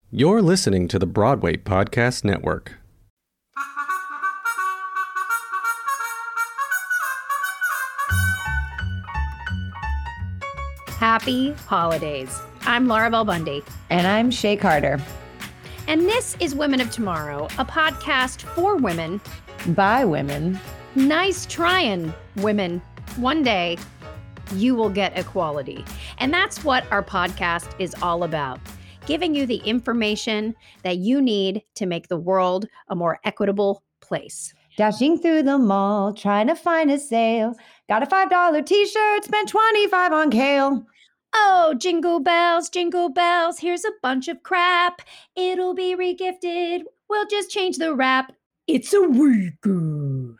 You're listening to the Broadway Podcast Network. Happy holidays. I'm Laura Bell Bundy. And I'm Shay Carter. And this is Women of Tomorrow, a podcast for women. By women. Nice trying, women. One day, you will get equality. And that's what our podcast is all about. Giving you the information that you need to make the world a more equitable place. Dashing through the mall, trying to find a sale. Got a $5 t-shirt, spent $25 on kale. Oh, jingle bells, here's a bunch of crap. It'll be regifted. We'll just change the wrap. It's a weekend.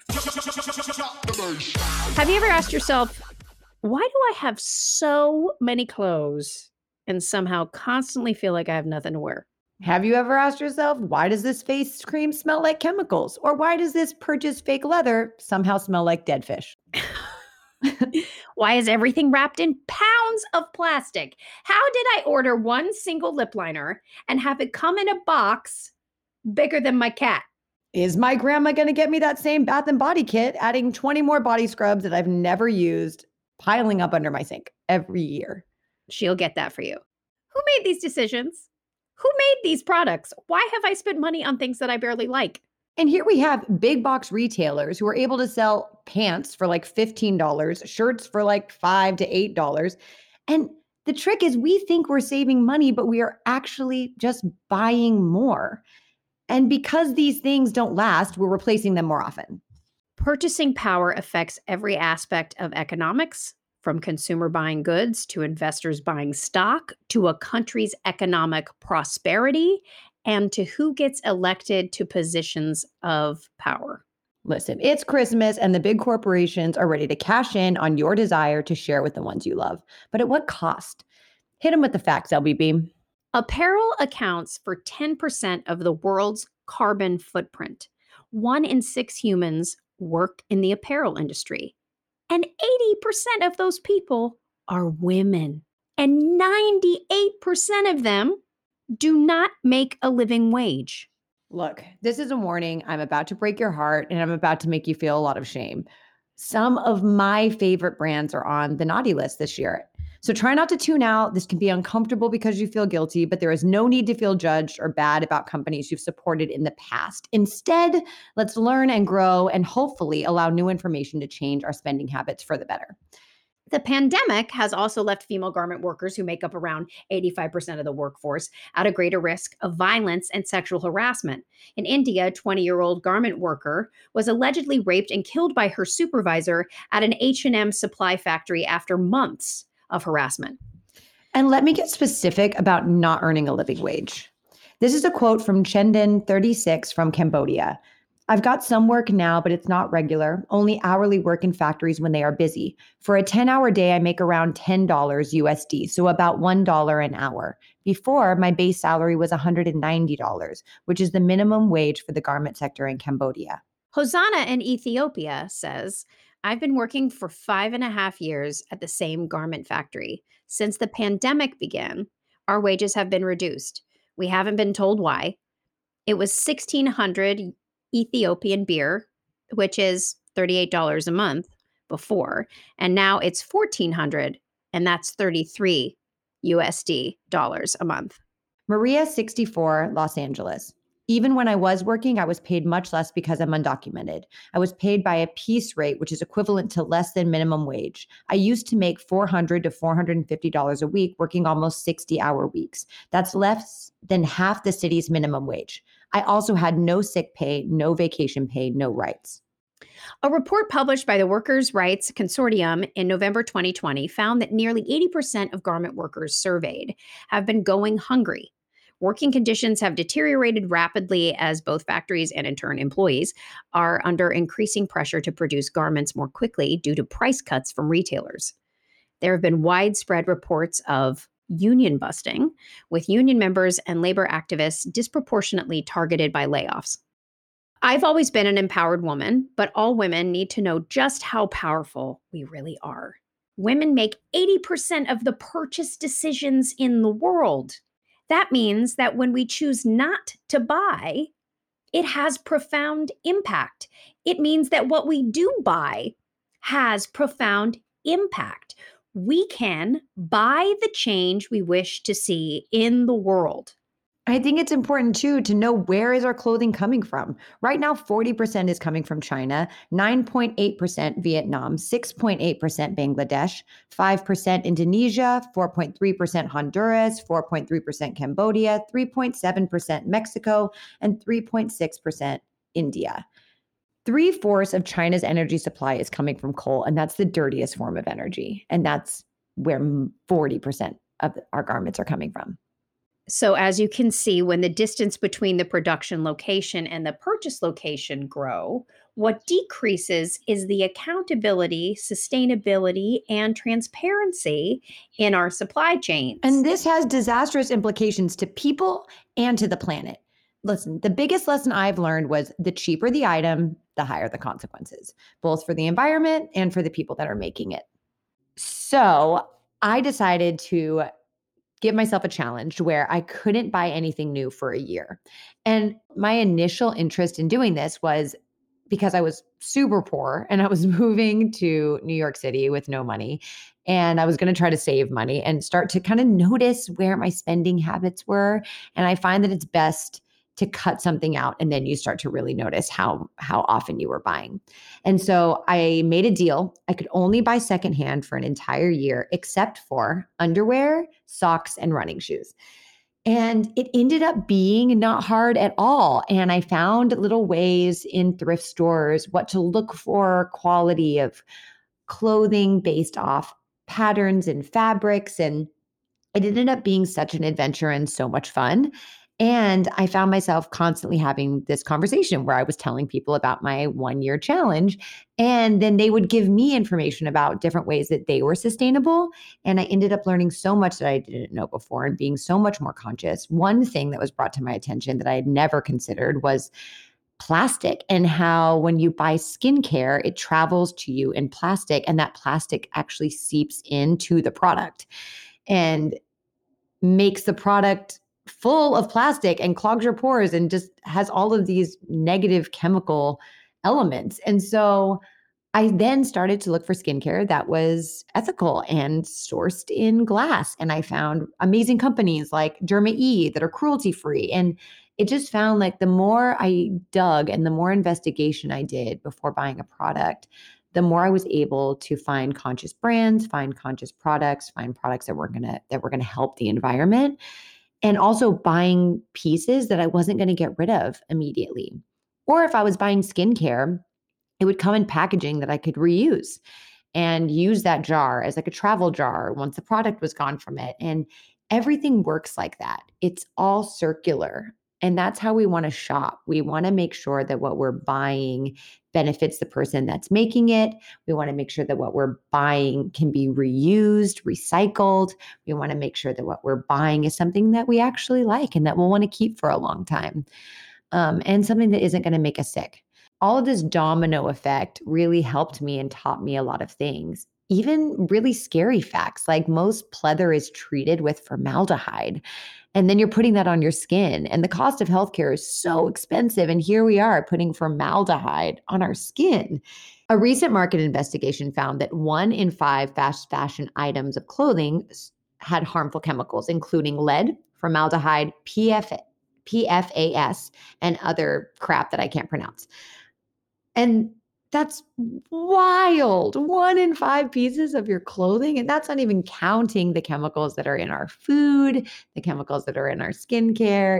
Have you ever asked yourself, why do I have so many clothes and somehow constantly feel like I have nothing to wear? Have you ever asked yourself, why does this face cream smell like chemicals? Or why does this purchased fake leather somehow smell like dead fish? Why is everything wrapped in pounds of plastic? How did I order one single lip liner and have it come in a box bigger than my cat? Is my grandma going to get me that same Bath and Body kit, adding 20 more body scrubs that I've never used, piling up under my sink every year? She'll get that for you. Who made these decisions? Who made these products? Why have I spent money on things that I barely like? And here we have big box retailers who are able to sell pants for like $15, shirts for like $5 to $8. And the trick is we think we're saving money, but we are actually just buying more. And because these things don't last, we're replacing them more often. Purchasing power affects every aspect of economics, from consumer buying goods to investors buying stock to a country's economic prosperity and to who gets elected to positions of power. Listen, it's Christmas and the big corporations are ready to cash in on your desire to share with the ones you love. But at what cost? Hit them with the facts, LBB. Apparel accounts for 10% of the world's carbon footprint. 1 in 6 humans work in the apparel industry. And 80% of those people are women. And 98% of them do not make a living wage. Look, this is a warning. I'm about to break your heart and I'm about to make you feel a lot of shame. Some of my favorite brands are on the naughty list this year. So try not to tune out. This can be uncomfortable because you feel guilty, but there is no need to feel judged or bad about companies you've supported in the past. Instead, let's learn and grow and hopefully allow new information to change our spending habits for the better. The pandemic has also left female garment workers, who make up around 85% of the workforce, at a greater risk of violence and sexual harassment. In India, a 20-year-old garment worker was allegedly raped and killed by her supervisor at an H&M supply factory after months of harassment. And let me get specific about not earning a living wage. This is a quote from Chendin, 36, from Cambodia. I've got some work now, but it's not regular, only hourly work in factories when they are busy. For a 10-hour day, I make around $10 USD, so about $1 an hour. Before, my base salary was $190, which is the minimum wage for the garment sector in Cambodia. Hosanna in Ethiopia says, I've been working for 5.5 years at the same garment factory. Since the pandemic began, our wages have been reduced. We haven't been told why. It was 1,600 Ethiopian birr, which is $38 a month before, and now it's 1,400, and that's 33 USD dollars a month. Maria, 64, Los Angeles. Even when I was working, I was paid much less because I'm undocumented. I was paid by a piece rate, which is equivalent to less than minimum wage. I used to make $400 to $450 a week, working almost 60-hour weeks. That's less than half the city's minimum wage. I also had no sick pay, no vacation pay, no rights. A report published by the Workers' Rights Consortium in November 2020 found that nearly 80% of garment workers surveyed have been going hungry. Working conditions have deteriorated rapidly as both factories and, in turn, employees are under increasing pressure to produce garments more quickly due to price cuts from retailers. There have been widespread reports of union busting, with union members and labor activists disproportionately targeted by layoffs. I've always been an empowered woman, but all women need to know just how powerful we really are. Women make 80% of the purchase decisions in the world. That means that when we choose not to buy, it has profound impact. It means that what we do buy has profound impact. We can buy the change we wish to see in the world. I think it's important too to know, where is our clothing coming from? Right now, 40% is coming from China, 9.8% Vietnam, 6.8% Bangladesh, 5% Indonesia, 4.3% Honduras, 4.3% Cambodia, 3.7% Mexico, and 3.6% India. 3/4 of China's energy supply is coming from coal, and that's the dirtiest form of energy. And that's where 40% of our garments are coming from. So, as you can see, when the distance between the production location and the purchase location grow, what decreases is the accountability, sustainability, and transparency in our supply chains. And this has disastrous implications to people and to the planet. Listen, the biggest lesson I've learned was, the cheaper the item, the higher the consequences, both for the environment and for the people that are making it. So I decided to give myself a challenge where I couldn't buy anything new for a year. And my initial interest in doing this was because I was super poor and I was moving to New York City with no money. And I was going to try to save money and start to kind of notice where my spending habits were. And I find that it's best to cut something out, and then you start to really notice how often you were buying. And so I made a deal. I could only buy secondhand for an entire year, except for underwear, socks, and running shoes. And it ended up being not hard at all. And I found little ways in thrift stores what to look for, quality of clothing based off patterns and fabrics. And it ended up being such an adventure and so much fun. And I found myself constantly having this conversation where I was telling people about my 1-year challenge, and then they would give me information about different ways that they were sustainable. And I ended up learning so much that I didn't know before and being so much more conscious. One thing that was brought to my attention that I had never considered was plastic, and how when you buy skincare, it travels to you in plastic, and that plastic actually seeps into the product and makes the product full of plastic and clogs your pores and just has all of these negative chemical elements. And so I then started to look for skincare that was ethical and sourced in glass. And I found amazing companies like Derma E that are cruelty free. And it just found like the more I dug and the more investigation I did before buying a product, the more I was able to find conscious brands, find conscious products, find products that were gonna help the environment. And also buying pieces that I wasn't going to get rid of immediately. Or if I was buying skincare, it would come in packaging that I could reuse and use that jar as like a travel jar once the product was gone from it. And everything works like that. It's all circular. And that's how we want to shop. We want to make sure that what we're buying benefits the person that's making it. We want to make sure that what we're buying can be reused, recycled. We want to make sure that what we're buying is something that we actually like and that we'll want to keep for a long time, and something that isn't going to make us sick. All of this domino effect really helped me and taught me a lot of things. Even really scary facts, like most pleather is treated with formaldehyde. And then you're putting that on your skin. And the cost of healthcare is so expensive. And here we are putting formaldehyde on our skin. A recent market investigation found that 1 in 5 fast fashion items of clothing had harmful chemicals, including lead, formaldehyde, PFAS, and other crap that I can't pronounce. And that's wild. 1 in 5 pieces of your clothing. And that's not even counting the chemicals that are in our food, the chemicals that are in our skincare.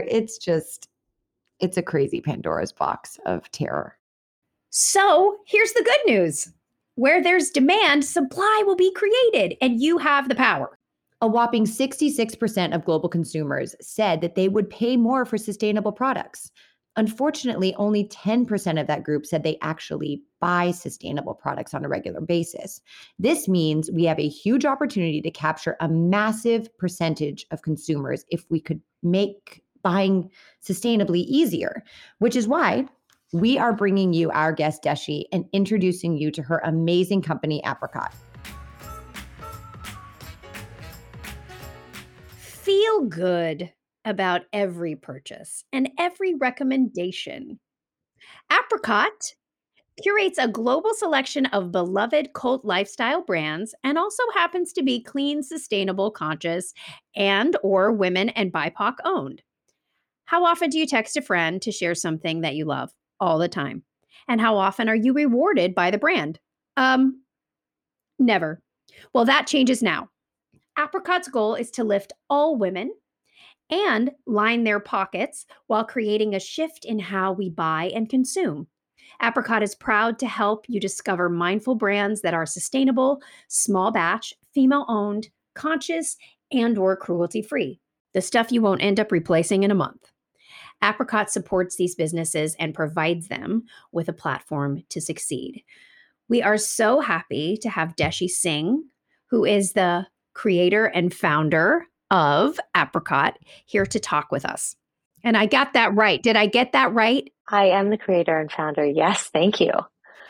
It's a crazy Pandora's box of terror. So here's the good news. Where there's demand, supply will be created, and you have the power. A whopping 66% of global consumers said that they would pay more for sustainable products. Unfortunately, only 10% of that group said they actually buy sustainable products on a regular basis. This means we have a huge opportunity to capture a massive percentage of consumers if we could make buying sustainably easier, which is why we are bringing you our guest, Deshi, and introducing you to her amazing company, Apricot. Feel good about every purchase and every recommendation. Apricot curates a global selection of beloved cult lifestyle brands and also happens to be clean, sustainable, conscious, and or women and BIPOC owned. How often do you text a friend to share something that you love? All the time. And how often are you rewarded by the brand? Never. Well, that changes now. Apricot's goal is to lift all women and line their pockets while creating a shift in how we buy and consume. Apricot is proud to help you discover mindful brands that are sustainable, small batch, female-owned, conscious, and or cruelty-free. The stuff you won't end up replacing in a month. Apricot supports these businesses and provides them with a platform to succeed. We are so happy to have Deshi Singh, who is the creator and founder of Apricot, here to talk with us. And I got that right. Did I get that right? I am the creator and founder. Yes, thank you.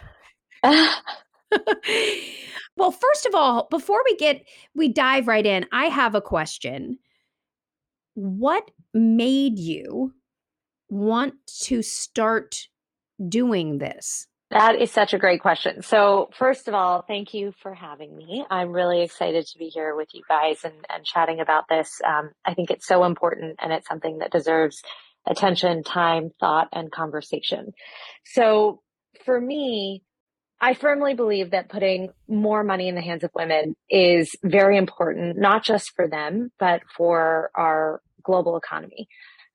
Well, first of all, before we dive right in, I have a question. What made you want to start doing this? That is such a great question. So first of all, thank you for having me. I'm really excited to be here with you guys and chatting about this. I think it's so important and it's something that deserves attention, time, thought, and conversation. So for me, I firmly believe that putting more money in the hands of women is very important, not just for them, but for our global economy.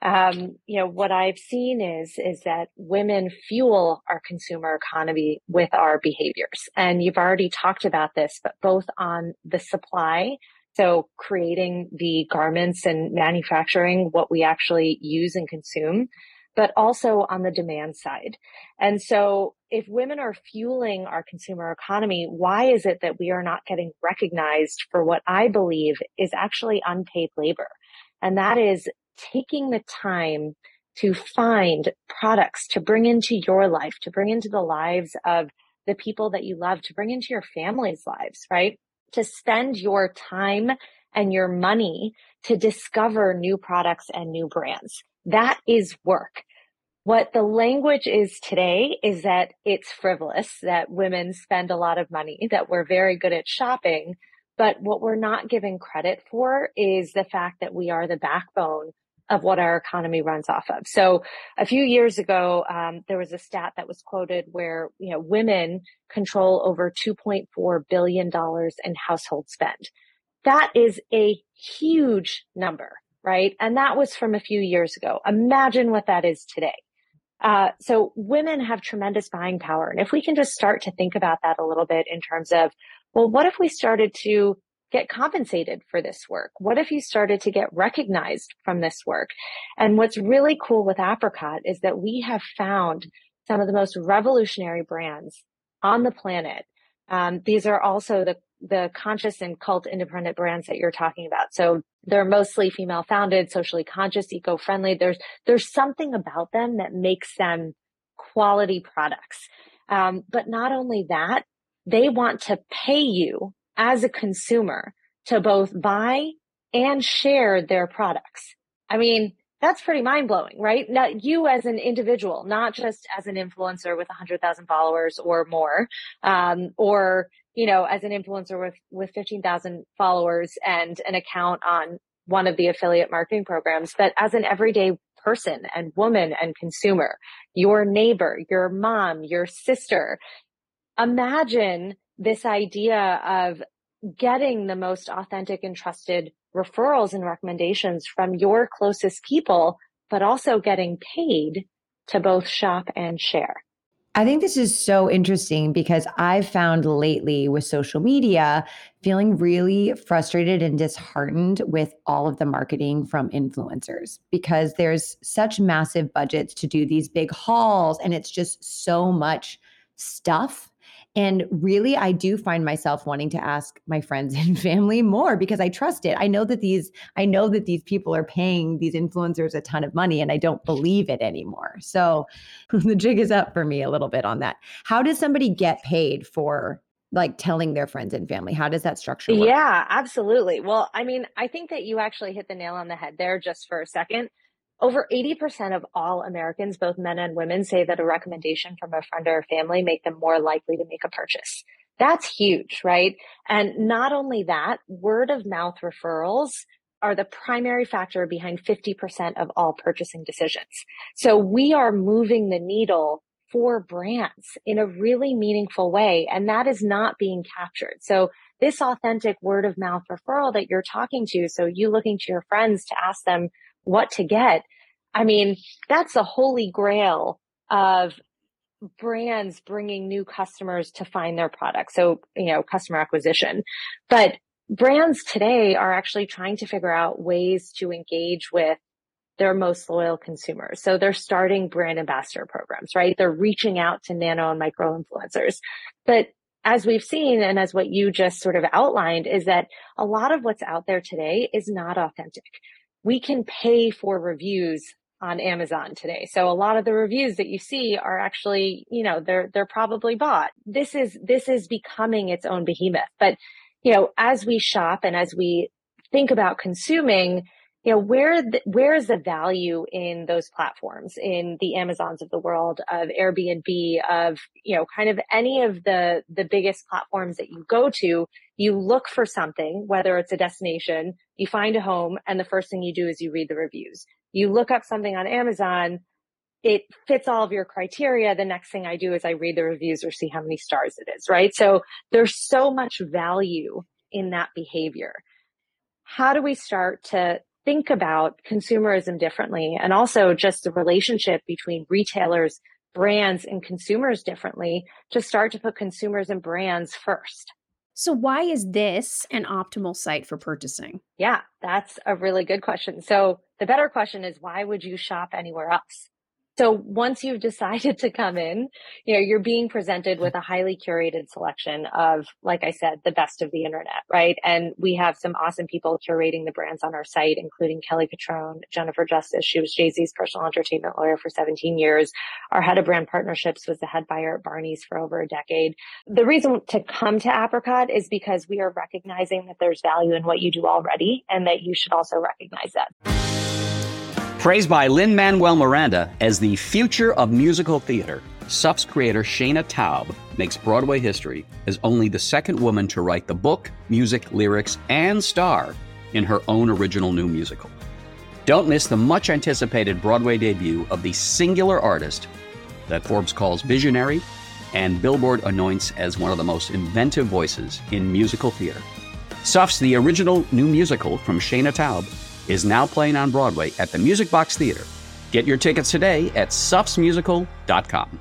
What I've seen is that women fuel our consumer economy with our behaviors. And you've already talked about this, but both on the supply, so creating the garments and manufacturing what we actually use and consume, but also on the demand side. And so if women are fueling our consumer economy, why is it that we are not getting recognized for what I believe is actually unpaid labor? And that is taking the time to find products to bring into your life, to bring into the lives of the people that you love, to bring into your family's lives, right? To spend your time and your money to discover new products and new brands. That is work. What the language is today is that it's frivolous, that women spend a lot of money, that we're very good at shopping. But what we're not giving credit for is the fact that we are the backbone of what our economy runs off of. So a few years ago, there was a stat that was quoted where, women control over $2.4 billion in household spend. That is a huge number, right? And that was from a few years ago. Imagine what that is today. So women have tremendous buying power. And if we can just start to think about that a little bit in terms of, well, what if we started to get compensated for this work? What if you started to get recognized from this work? And what's really cool with Apricot is that we have found some of the most revolutionary brands on the planet. These are also the conscious and cult independent brands that you're talking about. So they're mostly female founded, socially conscious, eco-friendly. There's something about them that makes them quality products. But not only that, they want to pay you as a consumer to both buy and share their products. I mean, that's pretty mind-blowing, right? Now, you as an individual, not just as an influencer with 100,000 followers or more, or, as an influencer with 15,000 followers and an account on one of the affiliate marketing programs, but as an everyday person and woman and consumer, your neighbor, your mom, your sister. Imagine this idea of getting the most authentic and trusted referrals and recommendations from your closest people, but also getting paid to both shop and share. I think this is so interesting because I've found lately with social media feeling really frustrated and disheartened with all of the marketing from influencers because there's such massive budgets to do these big hauls and it's just so much stuff. And really, I do find myself wanting to ask my friends and family more because I trust it. I know that these people are paying these influencers a ton of money and I don't believe it anymore. So the jig is up for me a little bit on that. How does somebody get paid for like telling their friends and family? How does that structure work? Yeah, absolutely. Well, I mean, I think that you actually hit the nail on the head there just for a second. Over 80% of all Americans, both men and women, say that a recommendation from a friend or family make them more likely to make a purchase. That's huge, right? And not only that, word of mouth referrals are the primary factor behind 50% of all purchasing decisions. So we are moving the needle for brands in a really meaningful way, and that is not being captured. So this authentic word of mouth referral that you're talking to, so you looking to your friends to ask them what to get, I mean, that's the holy grail of brands bringing new customers to find their product. So, customer acquisition. But brands today are actually trying to figure out ways to engage with their most loyal consumers. So they're starting brand ambassador programs, right? They're reaching out to nano and micro influencers. But as we've seen, and as what you just sort of outlined, is that a lot of what's out there today is not authentic. We can pay for reviews on Amazon today. So a lot of the reviews that you see are actually, they're probably bought. This is becoming its own behemoth. But, as we shop and as we think about consuming, where is the value in those platforms, in the Amazons of the world, of Airbnb, of, kind of any of the biggest platforms that you go to, you look for something, whether it's a destination, you find a home, and the first thing you do is you read the reviews. You look up something on Amazon, it fits all of your criteria. The next thing I do is I read the reviews or see how many stars it is, right? So there's so much value in that behavior. How do we start to think about consumerism differently, and also just the relationship between retailers, brands, and consumers differently, to start to put consumers and brands first? So why is this an optimal site for purchasing? Yeah, that's a really good question. So the better question is, why would you shop anywhere else? So once you've decided to come in, you're being presented with a highly curated selection of, like I said, the best of the internet, right? And we have some awesome people curating the brands on our site, including Kelly Cutrone, Jennifer Justice. She was Jay-Z's personal entertainment lawyer for 17 years. Our head of brand partnerships was the head buyer at Barney's for over a decade. The reason to come to Apricot is because we are recognizing that there's value in what you do already, and that you should also recognize that. Praised by Lin-Manuel Miranda as the future of musical theater, SUF's creator Shayna Taub makes Broadway history as only the second woman to write the book, music, lyrics, and star in her own original new musical. Don't miss the much-anticipated Broadway debut of the singular artist that Forbes calls visionary and Billboard anoints as one of the most inventive voices in musical theater. SUF's The Original New Musical from Shayna Taub is now playing on Broadway at the Music Box Theater. Get your tickets today at sufsmusical.com.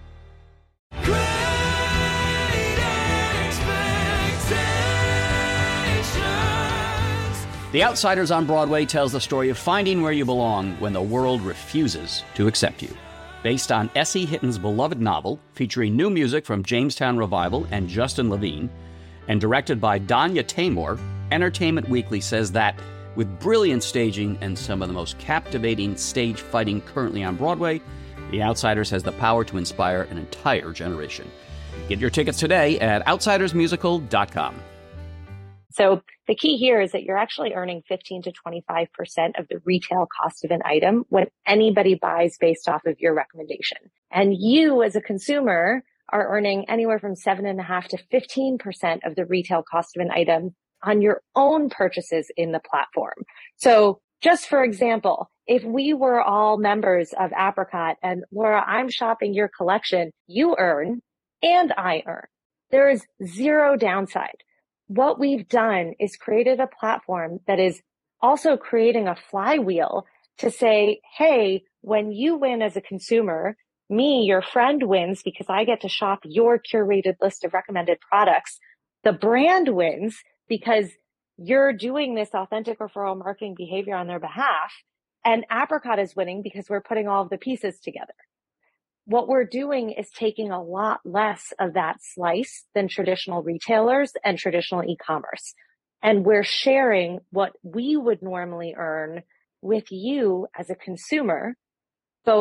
The Outsiders on Broadway tells the story of finding where you belong when the world refuses to accept you. Based on S.E. Hitton's beloved novel, featuring new music from Jamestown Revival and Justin Levine, and directed by Danya Taymor, Entertainment Weekly says that with brilliant staging and some of the most captivating stage fighting currently on Broadway, The Outsiders has the power to inspire an entire generation. Get your tickets today at outsidersmusical.com. So the key here is that you're actually earning 15 to 25% of the retail cost of an item when anybody buys based off of your recommendation. And you as a consumer are earning anywhere from 7.5% to 15% of the retail cost of an item on your own purchases in the platform. So just for example, if we were all members of Apricot and Laura, I'm shopping your collection, you earn and I earn. There is zero downside. What we've done is created a platform that is also creating a flywheel to say, hey, when you win as a consumer, me, your friend, wins because I get to shop your curated list of recommended products. The brand wins because you're doing this authentic referral marketing behavior on their behalf. And Apricot is winning because we're putting all of the pieces together. What we're doing is taking a lot less of that slice than traditional retailers and traditional e-commerce. And we're sharing what we would normally earn with you as a consumer, both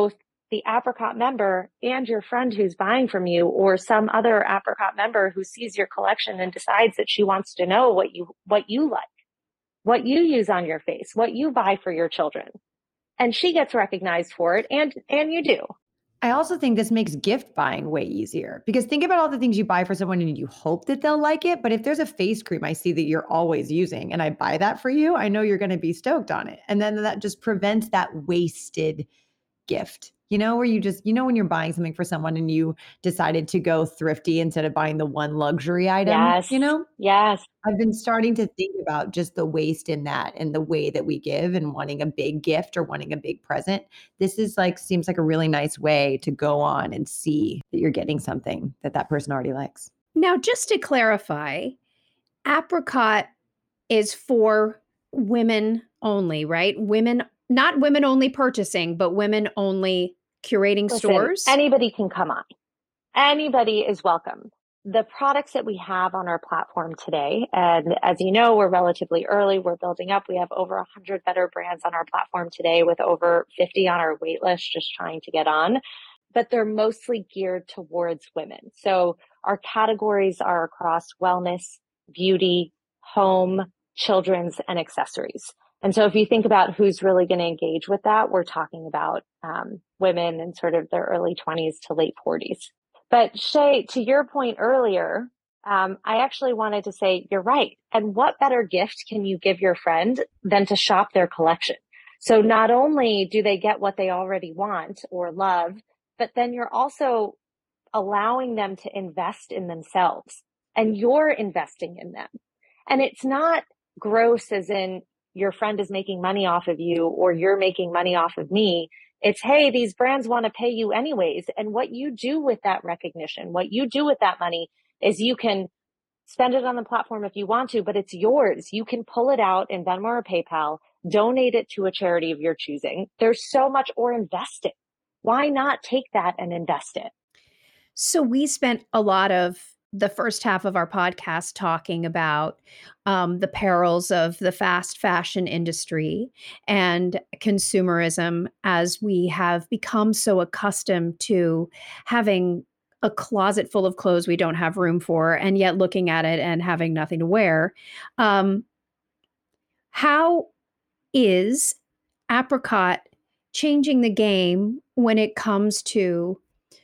the Apricot member and your friend who's buying from you, or some other Apricot member who sees your collection and decides that she wants to know what you like, what you use on your face, what you buy for your children. And she gets recognized for it, and you do. I also think this makes gift buying way easier, because think about all the things you buy for someone and you hope that they'll like it. But if there's a face cream I see that you're always using and I buy that for you, I know you're going to be stoked on it. And then that just prevents that wasted gift, where you just, when you're buying something for someone and you decided to go thrifty instead of buying the one luxury item, Yes. Yes. I've been starting to think about just the waste in that and the way that we give and wanting a big gift or wanting a big present. This is seems like a really nice way to go on and see that you're getting something that person already likes. Now, just to clarify, Apricot is for women only, right? Not women only purchasing, but women only curating stores. Anybody can come on. Anybody is welcome. The products that we have on our platform today, and as you know, we're relatively early, we're building up. We have over 100 better brands on our platform today, with over 50 on our wait list just trying to get on. But they're mostly geared towards women. So our categories are across wellness, beauty, home, children's, and accessories. And so if you think about who's really going to engage with that, we're talking about women in sort of their early 20s to late 40s. But Shay, to your point earlier, I actually wanted to say, you're right. And what better gift can you give your friend than to shop their collection? So not only do they get what they already want or love, but then you're also allowing them to invest in themselves, and you're investing in them. And it's not gross as in your friend is making money off of you or you're making money off of me. It's, hey, these brands want to pay you anyways. And what you do with that recognition, what you do with that money is you can spend it on the platform if you want to, but it's yours. You can pull it out in Venmo or PayPal, donate it to a charity of your choosing. There's so much, or invest it. Why not take that and invest it? So we spent a lot of the first half of our podcast talking about the perils of the fast fashion industry and consumerism, as we have become so accustomed to having a closet full of clothes we don't have room for, and yet looking at it and having nothing to wear. How is Apricot changing the game when it comes to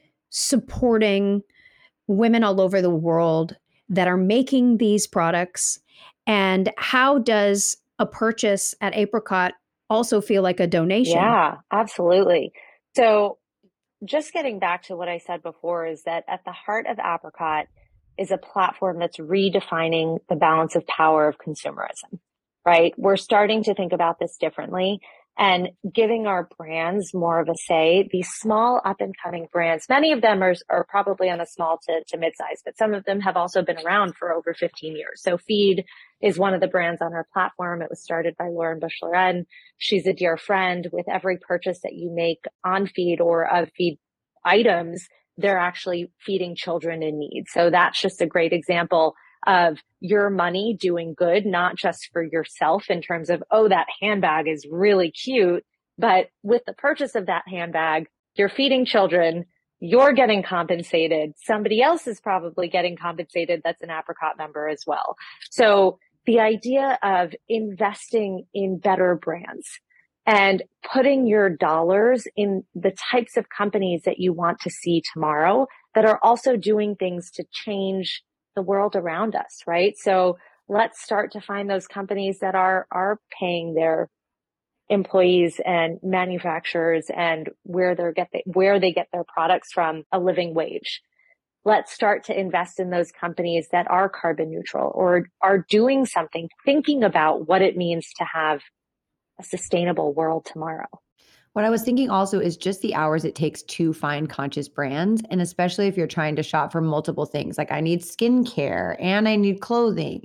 supporting women all over the world that are making these products? And how does a purchase at Apricot also feel like a donation? Yeah, absolutely. So just getting back to what I said before is that at the heart of Apricot is a platform that's redefining the balance of power of consumerism, right? We're starting to think about this differently and giving our brands more of a say. These small up and coming brands, many of them are probably on a small to mid-size, but some of them have also been around for over 15 years. So Feed is one of the brands on our platform. It was started by Lauren Bush-Loren. She's a dear friend. With every purchase that you make on Feed or of Feed items, they're actually feeding children in need. So that's just a great example of your money doing good, not just for yourself in terms of, oh, that handbag is really cute, but with the purchase of that handbag, you're feeding children, you're getting compensated. Somebody else is probably getting compensated that's an Apricot member as well. So the idea of investing in better brands and putting your dollars in the types of companies that you want to see tomorrow that are also doing things to change the world around us, right? So let's start to find those companies that are paying their employees and manufacturers and where they get their products from a living wage. Let's start to invest in those companies that are carbon neutral or are doing something, thinking about what it means to have a sustainable world tomorrow. What I was thinking also is just the hours it takes to find conscious brands. And especially if you're trying to shop for multiple things, like I need skincare and I need clothing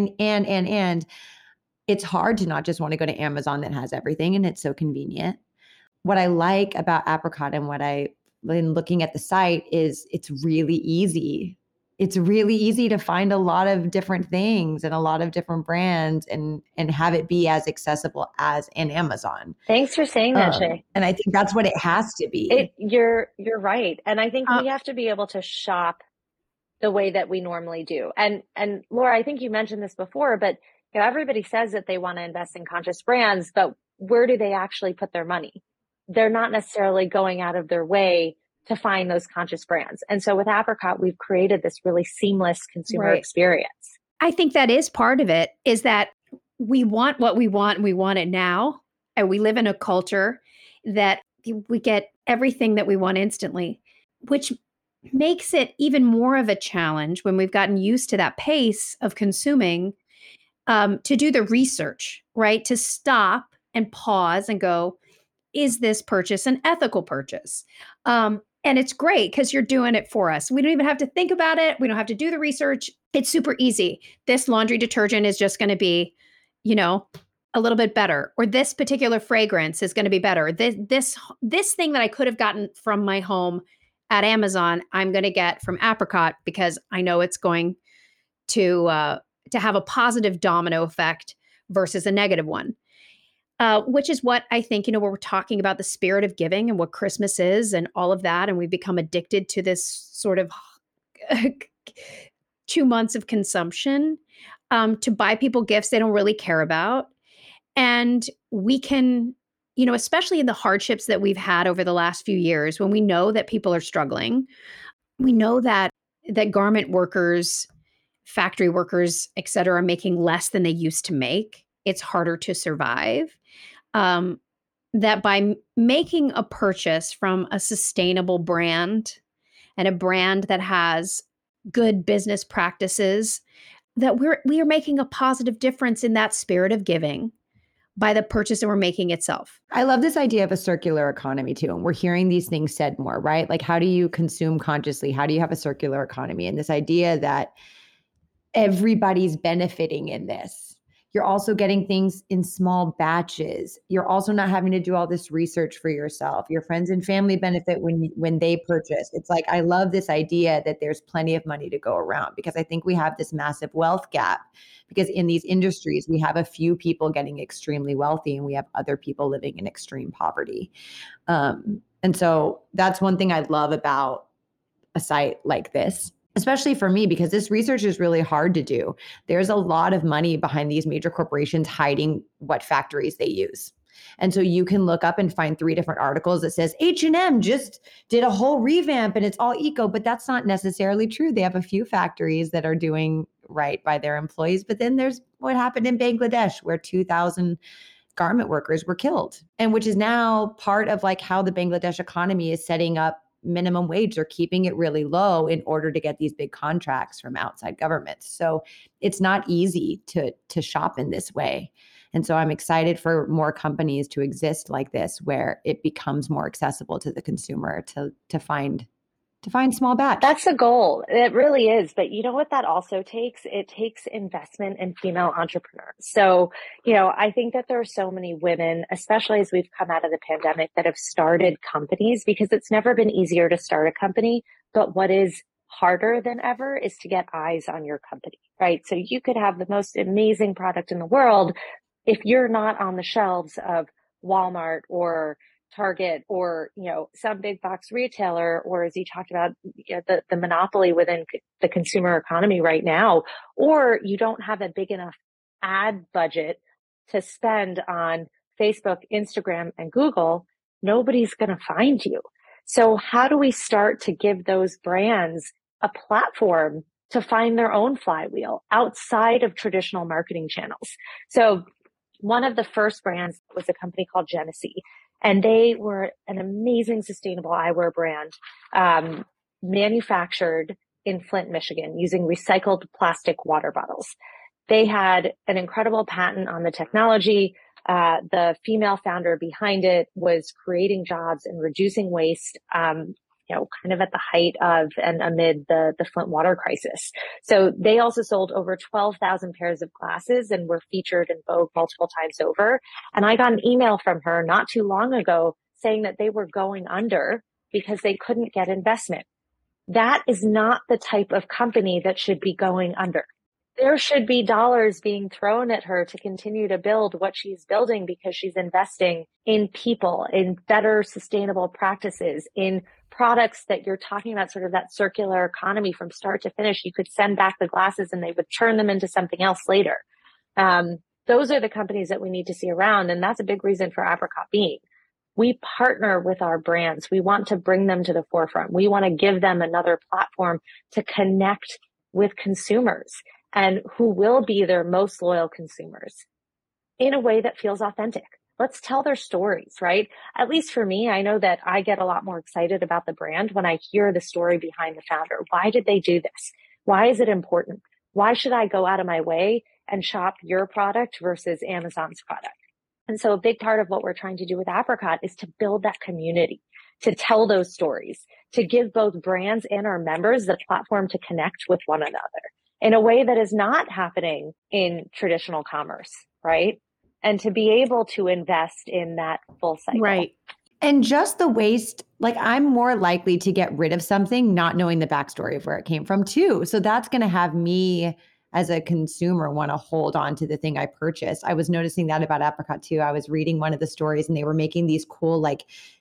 and it's hard to not just want to go to Amazon that has everything and it's so convenient. What I like about Apricot and what I've been looking at the site is it's really easy it's really easy to find a lot of different things and a lot of different brands and have it be as accessible as an Amazon. Thanks for saying that, Shay. And I think that's what it has to be. You're right. And I think we have to be able to shop the way that we normally do. And Laura, I think you mentioned this before, but everybody says that they want to invest in conscious brands, but where do they actually put their money? They're not necessarily going out of their way to find those conscious brands. And so with Apricot, we've created this really seamless consumer experience. I think that is part of it, is that we want what we want and we want it now. And we live in a culture that we get everything that we want instantly, which makes it even more of a challenge when we've gotten used to that pace of consuming, to do the research, right? To stop and pause and go, is this purchase an ethical purchase? And it's great because you're doing it for us. We don't even have to think about it. We don't have to do the research. It's super easy. This laundry detergent is just going to be, a little bit better, or this particular fragrance is going to be better. This thing that I could have gotten from my home at Amazon, I'm going to get from Apricot because I know it's going to have a positive domino effect versus a negative one. Which is what I think, we're talking about the spirit of giving and what Christmas is and all of that. And we've become addicted to this sort of 2 months of consumption to buy people gifts they don't really care about. And we can, especially in the hardships that we've had over the last few years, when we know that people are struggling, we know that garment workers, factory workers, et cetera, are making less than they used to make. It's harder to survive. That by making a purchase from a sustainable brand and a brand that has good business practices, that we are making a positive difference in that spirit of giving by the purchase that we're making itself. I love this idea of a circular economy too. And we're hearing these things said more, right? Like, how do you consume consciously? How do you have a circular economy? And this idea that everybody's benefiting in this. You're also getting things in small batches. You're also not having to do all this research for yourself. Your friends and family benefit when they purchase. It's like, I love this idea that there's plenty of money to go around, because I think we have this massive wealth gap, because in these industries, we have a few people getting extremely wealthy and we have other people living in extreme poverty. And so that's one thing I love about a site like this. Especially for me, because this research is really hard to do. There's a lot of money behind these major corporations hiding what factories they use. And so you can look up and find 3 different articles that says H&M just did a whole revamp and it's all eco, but that's not necessarily true. They have a few factories that are doing right by their employees. But then there's what happened in Bangladesh, where 2,000 garment workers were killed, and which is now part of like how the Bangladesh economy is setting up minimum wage. They're keeping it really low in order to get these big contracts from outside governments. So it's not easy to shop in this way. And so I'm excited for more companies to exist like this, where it becomes more accessible to the consumer to find small batch. That's the goal. It really is. But you know what that also takes? It takes investment in female entrepreneurs. So, I think that there are so many women, especially as we've come out of the pandemic, that have started companies, because it's never been easier to start a company. But what is harder than ever is to get eyes on your company, right? So you could have the most amazing product in the world. If you're not on the shelves of Walmart or Target or, some big box retailer, or as you talked about, the monopoly within the consumer economy right now, or you don't have a big enough ad budget to spend on Facebook, Instagram, and Google, nobody's going to find you. So how do we start to give those brands a platform to find their own flywheel outside of traditional marketing channels? So one of the first brands was a company called Genesee. And they were an amazing sustainable eyewear brand, manufactured in Flint, Michigan, using recycled plastic water bottles. They had an incredible patent on the technology. The female founder behind it was creating jobs and reducing waste, kind of at the height of and amid the Flint water crisis. So they also sold over 12,000 pairs of glasses and were featured in Vogue multiple times over. And I got an email from her not too long ago saying that they were going under because they couldn't get investment. That is not the type of company that should be going under. There should be dollars being thrown at her to continue to build what she's building because she's investing in people, in better sustainable practices, in products that you're talking about, sort of that circular economy from start to finish. You could send back the glasses and they would turn them into something else later. Those are the companies that we need to see around. And that's a big reason for Apricot being. We partner with our brands. We want to bring them to the forefront. We want to give them another platform to connect with consumers and who will be their most loyal consumers in a way that feels authentic. Let's tell their stories, right? At least for me, I know that I get a lot more excited about the brand when I hear the story behind the founder. Why did they do this? Why is it important? Why should I go out of my way and shop your product versus Amazon's product? And so a big part of what we're trying to do with Apricot is to build that community, to tell those stories, to give both brands and our members the platform to connect with one another in a way that is not happening in traditional commerce, right? And to be able to invest in that full cycle. Right. And just the waste, like I'm more likely to get rid of something not knowing the backstory of where it came from too. So that's going to have me as a consumer want to hold on to the thing I purchased. I was noticing that about Apricot too. I was reading one of the stories and they were making these cool like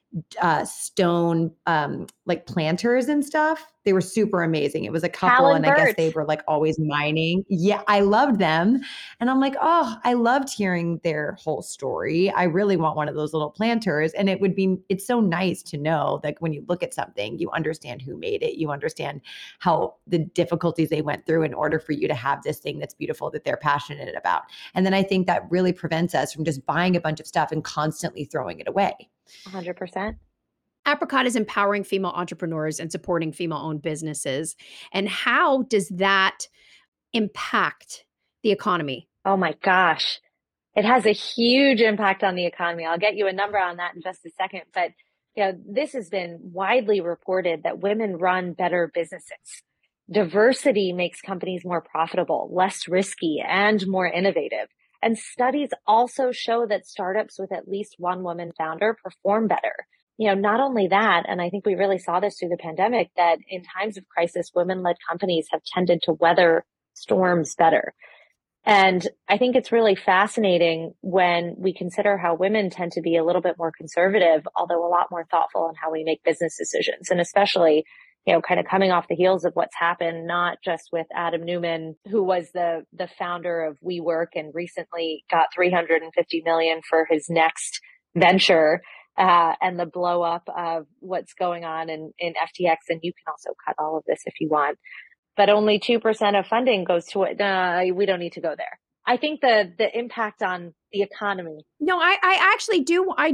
stone like planters and stuff. They were super amazing. It was a couple and I guess they were like always mining. Yeah, I loved them. And I'm like, oh, I loved hearing their whole story. I really want one of those little planters. And it's so nice to know that when you look at something, you understand who made it. You understand how the difficulties they went through in order for you to have this thing that's beautiful that they're passionate about. And then I think that really prevents us from just buying a bunch of stuff and constantly throwing it away. 100%. Apricot is empowering female entrepreneurs and supporting female-owned businesses. And how does that impact the economy? Oh my gosh. It has a huge impact on the economy. I'll get you a number on that in just a second. But this has been widely reported that women run better businesses. Diversity makes companies more profitable, less risky, and more innovative. And studies also show that startups with at least one woman founder perform better. Not only that, and I think we really saw this through the pandemic, that in times of crisis, women-led companies have tended to weather storms better. And I think it's really fascinating when we consider how women tend to be a little bit more conservative, although a lot more thoughtful in how we make business decisions. And especially, kind of coming off the heels of what's happened, not just with Adam Neumann, who was the founder of WeWork and recently got $350 million for his next venture, and the blow up of what's going on in FTX. And you can also cut all of this if you want. But only 2% of funding goes to it. We don't need to go there. I think the impact on the economy. No, I actually do. I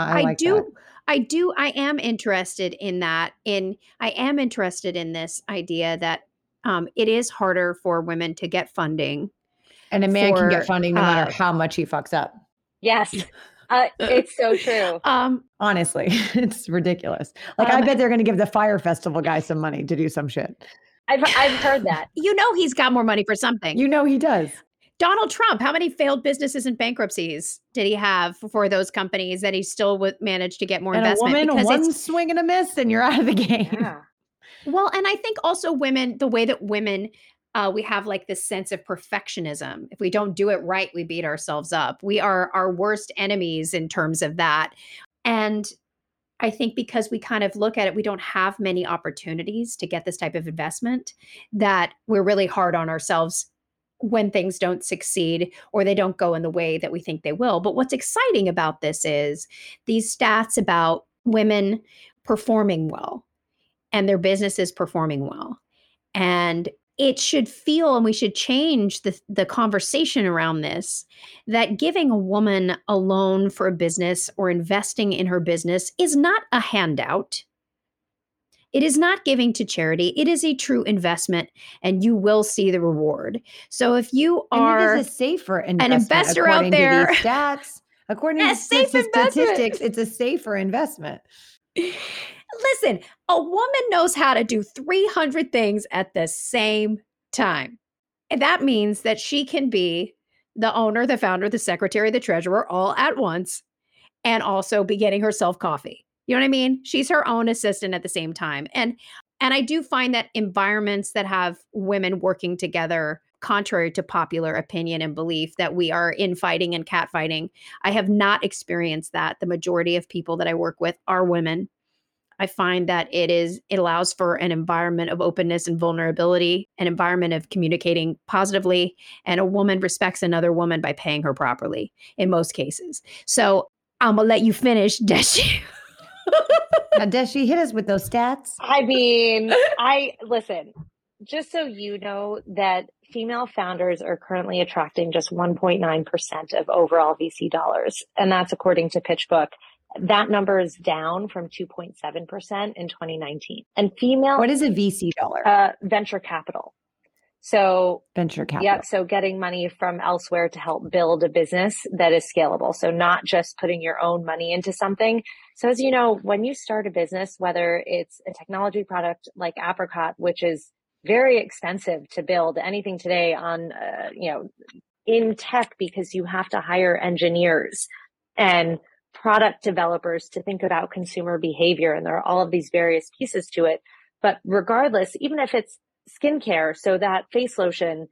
am interested in that. I am interested in this idea that it is harder for women to get funding. And a man can get funding no matter how much he fucks up. Yes. It's so true. Honestly, it's ridiculous. Like, I bet they're going to give the Fire Festival guy some money to do some shit. I've heard that. He's got more money for something. He does. Donald Trump, how many failed businesses and bankruptcies did he have for those companies that he still managed to get more investment? And a woman, one swing and a miss, and you're out of the game. Yeah. Well, and I think also women, the way that women, we have like this sense of perfectionism. If we don't do it right, we beat ourselves up. We are our worst enemies in terms of that. And I think because we kind of look at it, we don't have many opportunities to get this type of investment, that we're really hard on ourselves when things don't succeed or they don't go in the way that we think they will. But what's exciting about this is these stats about women performing well and their businesses performing well. And it should feel, and we should change the conversation around this, that giving a woman a loan for a business or investing in her business is not a handout. It is not giving to charity. It is a true investment, and you will see the reward. So if you are it is a safer an investor out there, to these stats, according to statistics, it's a safer investment. Listen, a woman knows how to do 300 things at the same time. And that means that she can be the owner, the founder, the secretary, the treasurer all at once, and also be getting herself coffee. You know what I mean? She's her own assistant at the same time. And And I do find that environments that have women working together, contrary to popular opinion and belief that we are infighting and catfighting, I have not experienced that. The majority of people that I work with are women. I find that it allows for an environment of openness and vulnerability, an environment of communicating positively, and a woman respects another woman by paying her properly in most cases. So I'm gonna let you finish, Deshi. Now, Deshi, hit us with those stats. I mean, listen, just so you know that female founders are currently attracting just 1.9% of overall VC dollars. And that's according to PitchBook. That number is down from 2.7% in 2019. And female. What is a VC dollar? Venture capital. So venture capital. Yep. So getting money from elsewhere to help build a business that is scalable. So not just putting your own money into something. So as you know, when you start a business, whether it's a technology product like Apricot, which is very expensive to build anything today on, in tech, because you have to hire engineers and product developers to think about consumer behavior. And there are all of these various pieces to it. But regardless, even if it's skincare, so that face lotion,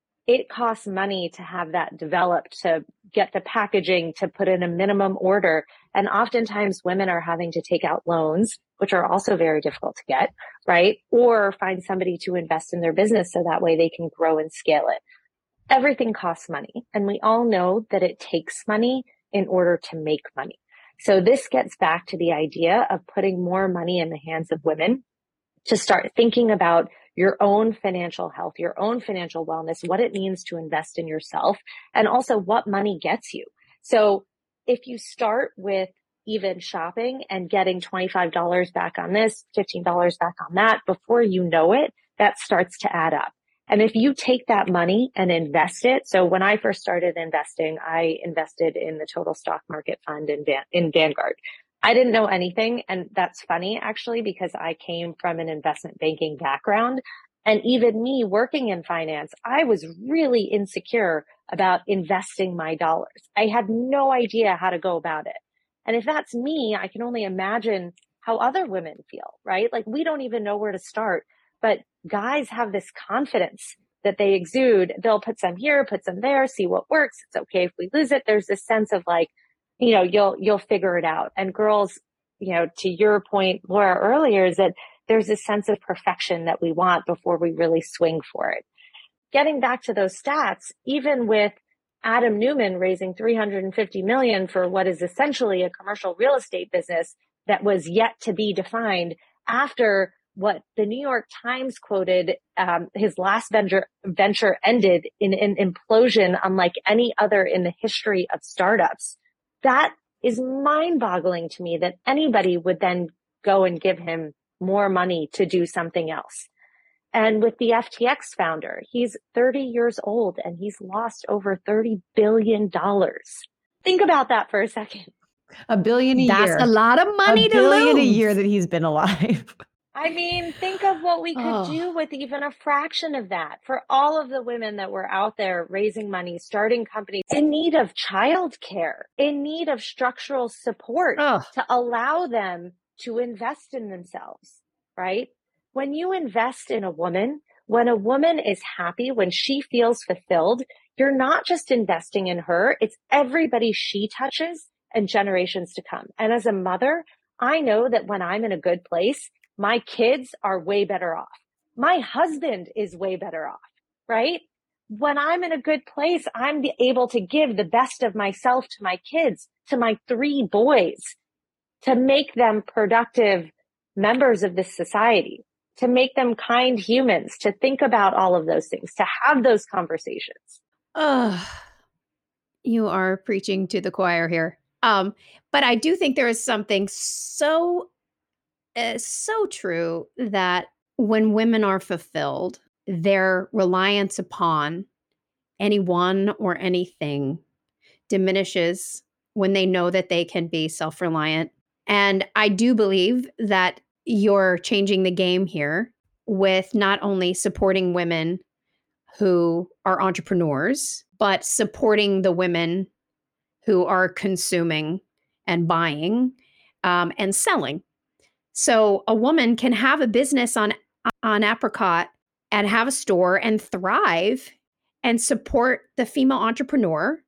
it costs money to have that developed, to get the packaging, to put in a minimum order. And oftentimes women are having to take out loans, which are also very difficult to get, right? Or find somebody to invest in their business so that way they can grow and scale it. Everything costs money. And we all know that it takes money in order to make money. So this gets back to the idea of putting more money in the hands of women to start thinking about your own financial health, your own financial wellness, what it means to invest in yourself, and also what money gets you. So if you start with even shopping and getting $25 back on this, $15 back on that, before you know it, that starts to add up. And if you take that money and invest it, so when I first started investing, I invested in the Total Stock Market Fund in Vanguard. I didn't know anything. And that's funny, actually, because I came from an investment banking background. And even me working in finance, I was really insecure about investing my dollars. I had no idea how to go about it. And if that's me, I can only imagine how other women feel, right? Like we don't even know where to start. But guys have this confidence that they exude. They'll put some here, put some there, see what works. It's okay if we lose it. There's this sense of like, you'll figure it out. And girls, to your point, Laura, earlier, is that there's a sense of perfection that we want before we really swing for it. Getting back to those stats, even with Adam Neumann raising $350 million for what is essentially a commercial real estate business that was yet to be defined after what the New York Times quoted, his last venture ended in an implosion unlike any other in the history of startups. That is mind-boggling to me that anybody would then go and give him more money to do something else. And with the FTX founder, he's 30 years old and he's lost over $30 billion. Think about that for a second. $1 billion a year. That's a lot of money to lose. $1 billion a year that he's been alive. I mean, think of what we could do with even a fraction of that for all of the women that were out there raising money, starting companies in need of childcare, in need of structural support to allow them to invest in themselves, right? When you invest in a woman, when a woman is happy, when she feels fulfilled, you're not just investing in her, it's everybody she touches and generations to come. And as a mother, I know that when I'm in a good place, my kids are way better off. My husband is way better off, right? When I'm in a good place, I'm able to give the best of myself to my kids, to my 3 boys, to make them productive members of this society, to make them kind humans, to think about all of those things, to have those conversations. You are preaching to the choir here. But I do think there is something so true that when women are fulfilled, their reliance upon anyone or anything diminishes when they know that they can be self-reliant. And I do believe that you're changing the game here with not only supporting women who are entrepreneurs, but supporting the women who are consuming and buying and selling. So a woman can have a business on Apricot and have a store and thrive and support the female entrepreneur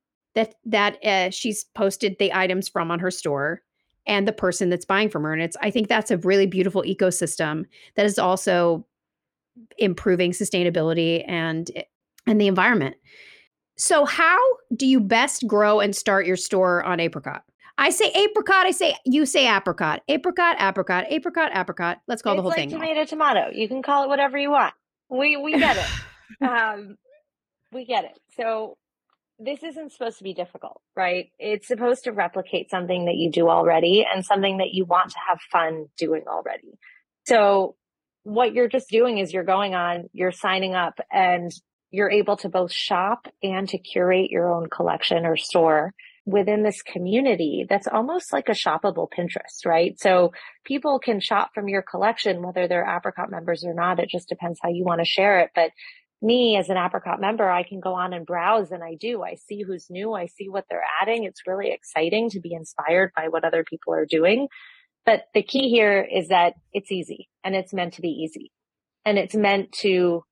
that she's posted the items from on her store and the person that's buying from her. And I think that's a really beautiful ecosystem that is also improving sustainability and the environment. So how do you best grow and start your store on Apricot? I say apricot. You say apricot. Apricot, apricot, apricot, apricot. Let's call the whole thing. It's like tomato. You can call it whatever you want. We get it. We get it. So this isn't supposed to be difficult, right? It's supposed to replicate something that you do already and something that you want to have fun doing already. So what you're just doing is you're signing up, and you're able to both shop and to curate your own collection or store within this community that's almost like a shoppable Pinterest, right? So people can shop from your collection, whether they're Apricot members or not. It just depends how you want to share it. But me as an Apricot member, I can go on and browse, and I see who's new. I see what they're adding. It's really exciting to be inspired by what other people are doing. But the key here is that it's easy, and it's meant to be easy, and it's meant to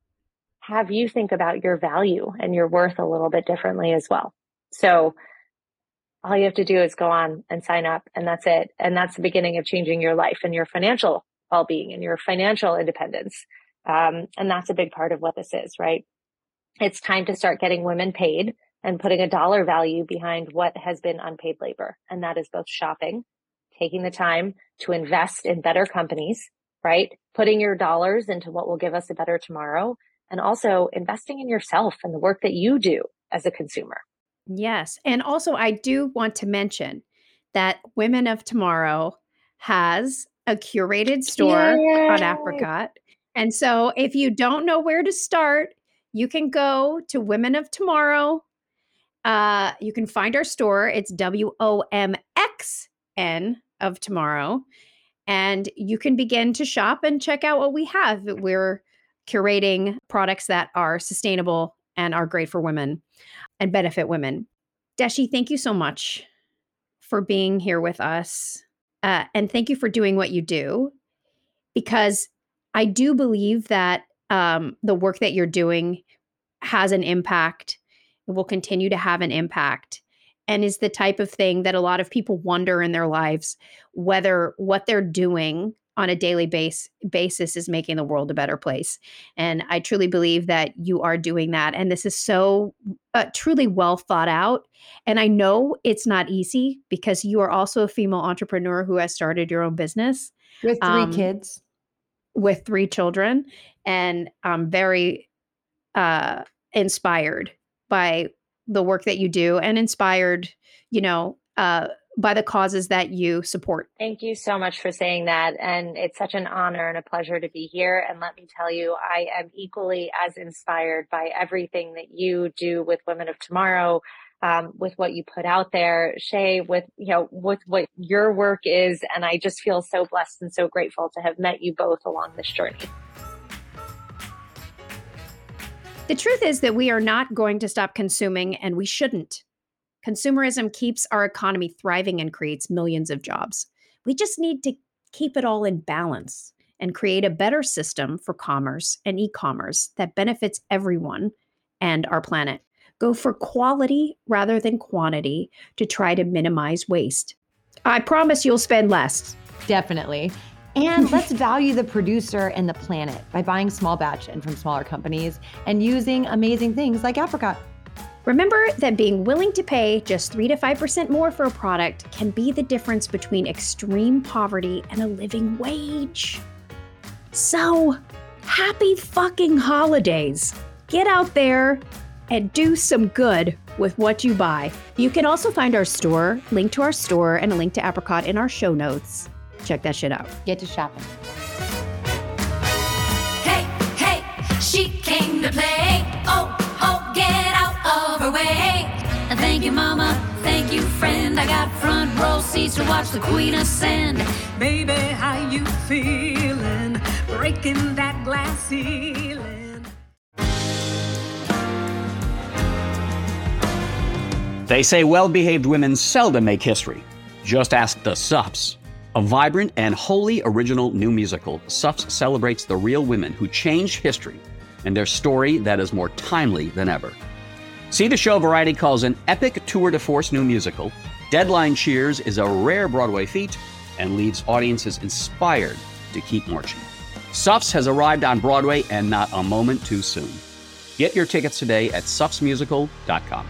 have you think about your value and your worth a little bit differently as well. So all you have to do is go on and sign up, and that's it. And that's the beginning of changing your life and your financial well-being and your financial independence. And that's a big part of what this is, right? It's time to start getting women paid and putting a dollar value behind what has been unpaid labor. And that is both shopping, taking the time to invest in better companies, right? Putting your dollars into what will give us a better tomorrow, and also investing in yourself and the work that you do as a consumer. Yes. And also, I do want to mention that Women of Tomorrow has a curated store on Apricot. And so if you don't know where to start, you can go to Women of Tomorrow. You can find our store. It's WOMXN of Tomorrow. And you can begin to shop and check out what we have. We're curating products that are sustainable and are great for women and benefit women. Deshi, thank you so much for being here with us. And thank you for doing what you do, because I do believe that the work that you're doing has an impact. It will continue to have an impact, and is the type of thing that a lot of people wonder in their lives, whether what they're doing on a daily basis is making the world a better place. And I truly believe that you are doing that. And this is so truly well thought out. And I know it's not easy, because you are also a female entrepreneur who has started your own business. With 3 kids. With 3 children. And I'm very inspired by the work that you do, and inspired, by the causes that you support. Thank you so much for saying that. And it's such an honor and a pleasure to be here. And let me tell you, I am equally as inspired by everything that you do with Women of Tomorrow, with what you put out there, Shay, with what your work is. And I just feel so blessed and so grateful to have met you both along this journey. The truth is that we are not going to stop consuming, and we shouldn't. Consumerism keeps our economy thriving and creates millions of jobs. We just need to keep it all in balance and create a better system for commerce and e-commerce that benefits everyone and our planet. Go for quality rather than quantity to try to minimize waste. I promise you'll spend less. Definitely. And let's value the producer and the planet by buying small batch and from smaller companies and using amazing things like Apricot. Remember that being willing to pay just 3 to 5% more for a product can be the difference between extreme poverty and a living wage. So, happy fucking holidays. Get out there and do some good with what you buy. You can also find our store, link to our store, and a link to Apricot in our show notes. Check that shit out. Get to shopping. Hey, hey, she came to play. Oh, oh, get out of her way. Thank you, mama. Thank you, friend. I got front row seats to watch the queen ascend. Baby, how you feeling? Breaking that glass ceiling. They say well-behaved women seldom make history. Just ask the Sups. A vibrant and wholly original new musical, Suffs celebrates the real women who changed history and their story that is more timely than ever. See the show Variety calls an epic tour de force new musical. Deadline cheers is a rare Broadway feat and leaves audiences inspired to keep marching. Suffs has arrived on Broadway and not a moment too soon. Get your tickets today at suffsmusical.com.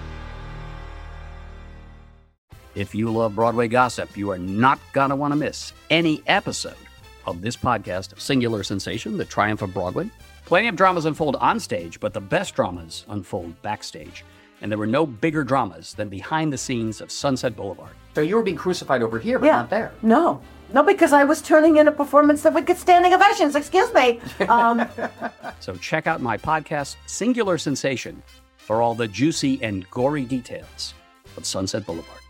If you love Broadway gossip, you are not going to want to miss any episode of this podcast, Singular Sensation, The Triumph of Broadway. Plenty of dramas unfold on stage, but the best dramas unfold backstage. And there were no bigger dramas than behind the scenes of Sunset Boulevard. So you were being crucified over here, but not there. No, because I was turning in a performance that would get standing ovations. Excuse me. So check out my podcast, Singular Sensation, for all the juicy and gory details of Sunset Boulevard.